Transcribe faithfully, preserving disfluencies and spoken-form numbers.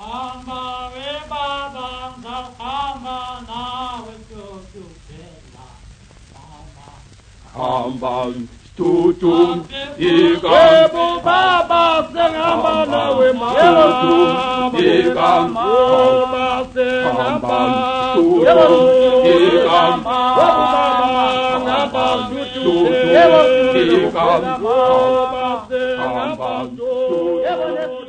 Ambang tutum ikan baba sengamba nawe tutum ikan baba sengamba tutum ikan baba ngabang tutum ikan baba sengamba tutum